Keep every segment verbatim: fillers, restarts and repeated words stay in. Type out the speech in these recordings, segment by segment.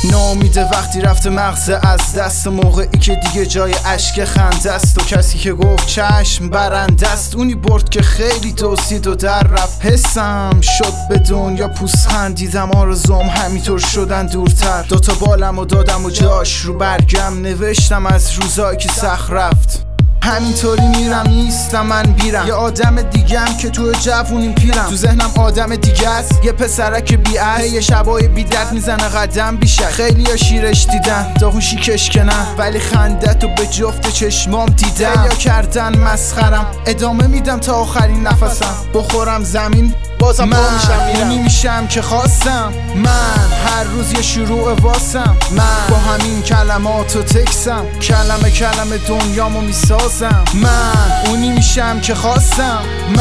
نامیده وقتی رفته مغز از دست، موقعی که دیگه جای اشک خنده است. و کسی که گفت چشم برنده است، اونی برد که خیلی دوستید و در رفت. حسم شد به دنیا پوزخند، دیدم آرزوم همینطور شدن دورتر. دوتا بالم و دادم و جاش رو برگم، نوشتم از روزایی که سخت رفت. همینطوری میرم نیستم من بیرم، یه آدم دیگم که تو جوونیم پیرم. تو ذهنم آدم دیگه است، یه پسرک بی‌عصر، یه شبای بی درد میزنه قدم بیشک. خیلی ها شیرش دیدن داغوشی کشکنن، ولی خندت و به جفت چشمام دیدم. خیلی کردن مسخرم، ادامه میدم تا آخرین نفسم. بخورم زمین بازم من اونی میشم که خواستم. من هر روز یه شروع واسم، من با همین کلمات و تکسم، کلمه کلمه دنیامو میسازم. من اونی میشم که خواستم،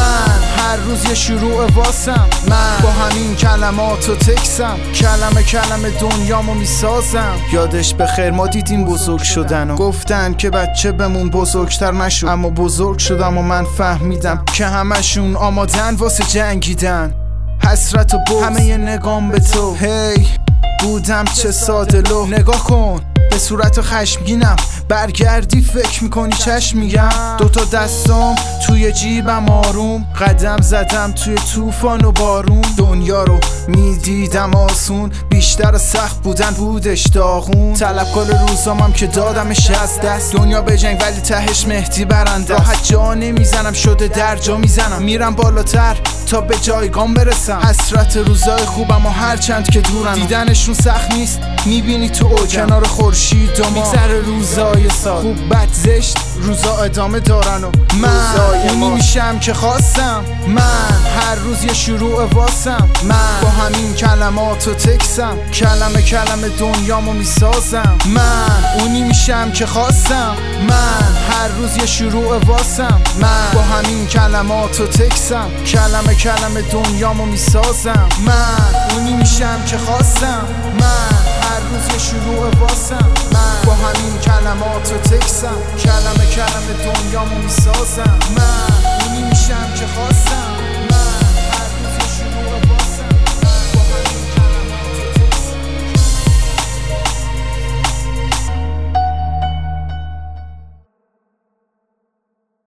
من هر روز یه شروع واسم، من با همین کلمات و تکسم، کلمه کلمه دنیامو میسازم. یادش بخیر ما دیدیم بزرگ شدن و گفتن که بچه بمون بزرگتر نشو، اما بزرگ شدم و من فهمیدم که همشون آمادن واسه جنگیدن. حسرت و بغض همه ی نگام به تو، هی بودم چه ساده لو. نگاه کن به صورت خشمگینم، برگردی فکر میکنی چشم میگم. دوتا دستام توی جیبم آروم، قدم زدم توی طوفان و بارون. دنیا رو میدیدم آسون، بیشتر سخت بودن بودش داغون. طلبکار روزامم که دادمش از دست، دنیا به جنگ ولی تهش مهدی برنده. راحت جا نمیزنم شده در جا میزنم، میرم بالاتر تا به جایگام برسم. حسرت روزای خوبم و هر چند که دورن، دیدنشون سخت نیست میبینی تو اوج کنار خورشید و ما. میگذره روزای سال خوب بد زشت، روزا ادامه دارن و من اونی میشم که خواستم. من هر روز یه شروع واسم، من با همین کلمات و تکسم، کلمه کلمه دنیامو میسازم. من اونی میشم که خواستم، من هر روز یه شروع واسم، من با همین کلمات و تکسم، کلمه کلمه دنیامو میسازم. من اونی میشم که خواستم، من هر روز یه شروع واسم، من با همین کلمات و تکسم، کلمه کلمه دنیامو میسازم. من